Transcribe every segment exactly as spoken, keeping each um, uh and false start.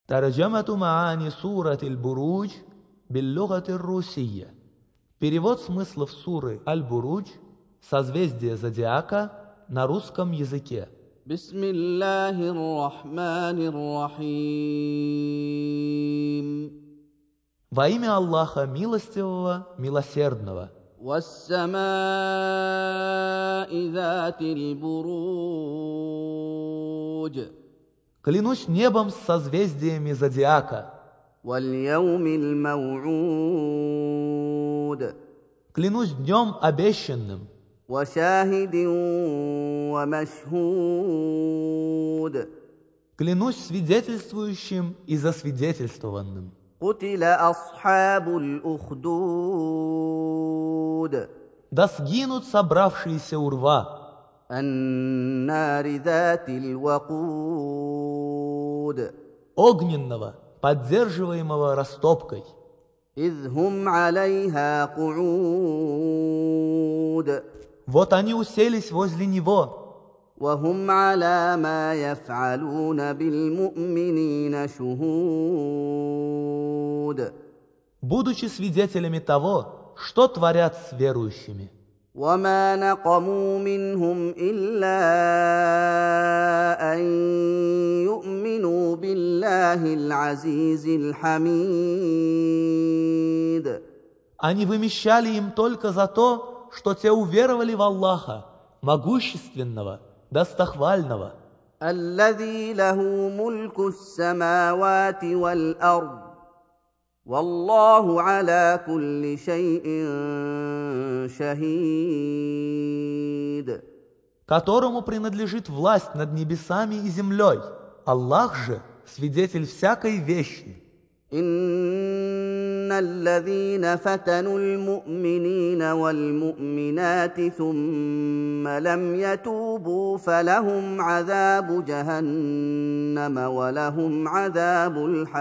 ترجمة معاني سورة البروج باللغة الروسية. Перевод смыслов суры Аль-Буруджь, созвездие зодиака, на русском языке. بسم الله الرحمن الرحيم. Во имя Аллаха Милостивого, Милосердного. والسماء ذات البروج. Клянусь небом с созвездиями зодиака. واليوم الموعود. Клянусь днем обещанным. وشاهد ومشهود. Клянусь свидетельствующим и засвидетельствованным. قتل أصحاب الأخدود. Да сгинут собравшиеся у рва. النار ذات الوقود. Огненного, поддерживаемого растопкой. إذ هم عليها قعود. Вот они уселись возле него. وهم على ما يفعلون بالمؤمنين شهود. Будучи свидетелями того, что творят с верующими. وما نقموا منهم إلا أن يؤمنوا بالله العزيز الحميد. Они вымещали им только за то, что те уверовали в Аллаха, могущественного, достохвального. الذي له ملك السماوات والأرض والله على كل شيء شهيد. Которому принадлежит власть над небесами и землей. Аллах же свидетель всякой вещи. إن الذين فتنوا المؤمنين والمؤمنات ثم لم يتوبوا فلهم عذاب جهنم ولهم عذاب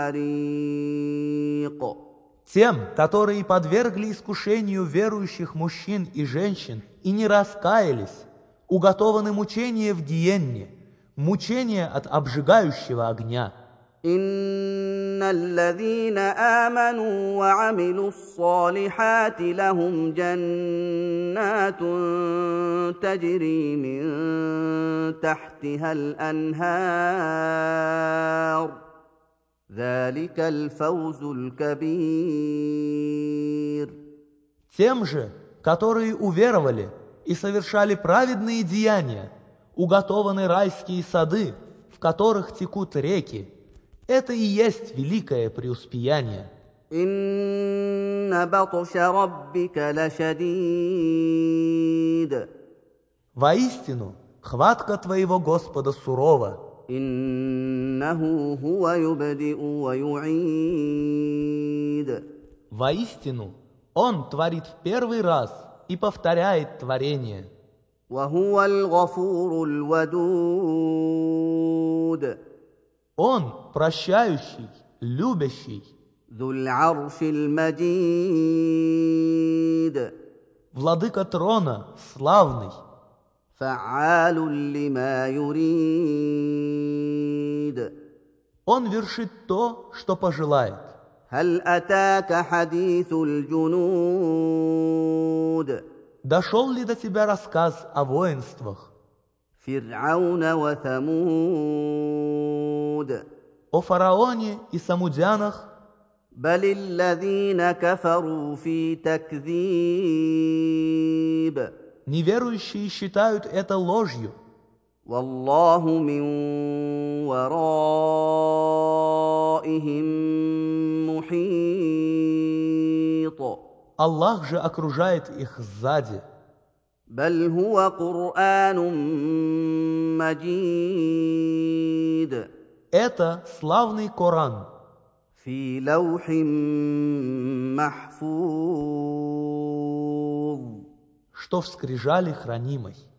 الحريق. Тем, которые подвергли искушению верующих мужчин и женщин и не раскаялись, уготованы мучения в гиенне, мучения от обжигающего огня. إن الذين آمنوا وعملوا الصالحات لهم جنات تجري من تحتها الأنهار ذلك الفوز الكبير. Тем же, которые уверовали и совершали праведные деяния, уготованы райские сады, в которых текут реки. Это и есть великое преуспеяние. إن بطش ربك لشديد. Воистину, хватка твоего Господа сурова. إنه هو يبدئ ويعيد. Воистину, Он творит в первый раз и повторяет творение. وهو الغفور الودود. Он прощающий, любящий. ذو العرش المجيد. Владыка трона, славный. فعال لما يريد. Он вершит то, что пожелает. هل أتاك حديث الجنود. Дошел ли до тебя рассказ о воинствах? فرعون وثمود. О фараоне и самудянах? بل الذين كفروا في تكذيب. Неверующие считают это ложью. والله من ورائهم محيط. Аллах же окружает их сзади. بل هو قرآن مجيد. Это славный Коран. في لوح محفوظ. Что в скрижали хранимой.